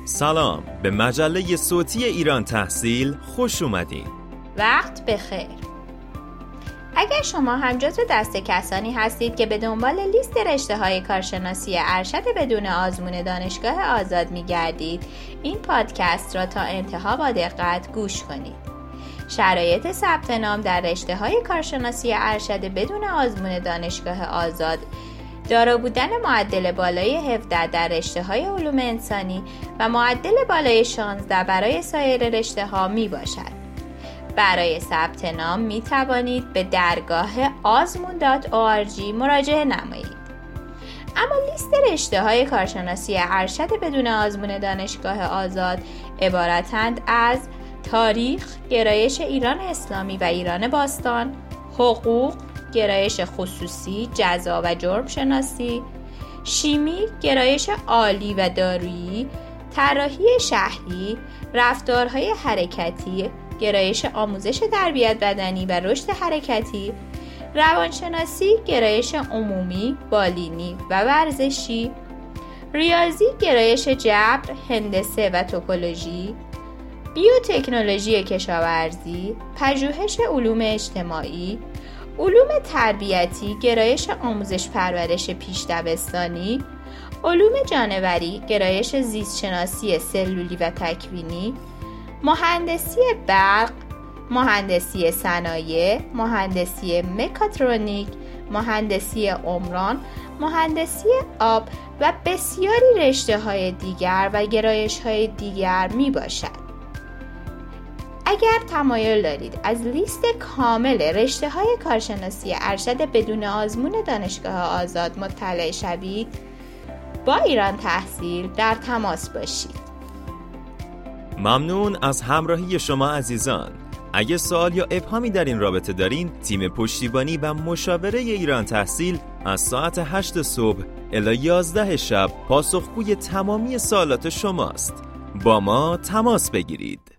سلام، به مجله صوتی ایران تحصیل خوش اومدین. وقت بخیر. اگر شما هم جزو دسته کسانی هستید که به دنبال لیست رشته‌های کارشناسی ارشد بدون آزمون دانشگاه آزاد می‌گردید، این پادکست را تا انتها با دقت گوش کنید. شرایط ثبت نام در رشته‌های کارشناسی ارشد بدون آزمون دانشگاه آزاد، دارا بودن معدل بالای 17 در رشته‌های علوم انسانی و معدل بالای 16 برای سایر رشته‌ها میباشد. برای ثبت نام می توانید به درگاه azmun.org مراجعه نمایید. اما لیست رشته‌های کارشناسی ارشد بدون آزمون دانشگاه آزاد عبارتند از تاریخ، گرایش ایران اسلامی و ایران باستان، حقوق، گرایش خصوصی، جزا و جرم شناسی، شیمی، گرایش عالی و دارویی، طراحی شهری، رفتارهای حرکتی، گرایش آموزش تربیت بدنی و رشد حرکتی، روانشناسی، گرایش عمومی، بالینی و ورزشی، ریاضی، گرایش جبر، هندسه و توپولوژی، بیوتکنولوژی کشاورزی، پژوهش علوم اجتماعی، علوم تربیتی، گرایش آموزش پرورش پیش دبستانی، علوم جانوری، گرایش زیستشناسی سلولی و تکوینی، مهندسی برق، مهندسی صنایع، مهندسی مکاترونیک، مهندسی عمران، مهندسی آب و بسیاری رشته‌های دیگر و گرایش‌های دیگر میباشد. اگر تمایل دارید از لیست کامل رشته‌های کارشناسی ارشد بدون آزمون دانشگاه آزاد مطلع شوید، با ایران تحصیل در تماس باشید. ممنون از همراهی شما عزیزان. اگه سوال یا ابهامی در این رابطه دارین، تیم پشتیبانی و مشاوره ایران تحصیل از ساعت 8 صبح الی 11 شب پاسخگوی تمامی سوالات شماست. با ما تماس بگیرید.